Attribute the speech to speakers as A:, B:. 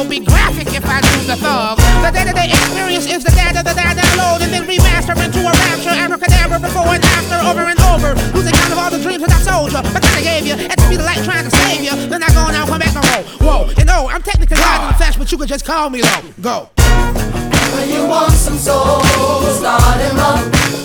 A: will be graphic if I do the thug. The day-to-day experience is the data that I download and then remaster into a rapture. Abracadabra before and after, over and over. Losing count of all the dreams that I sold you, but kinda gave you. At the speed of light trying to save you. Then I go and I'll come back and roll. Whoa, and oh, I'm technically God in the flesh, but you could just call me low. Go.
B: When you want some soul, start him up.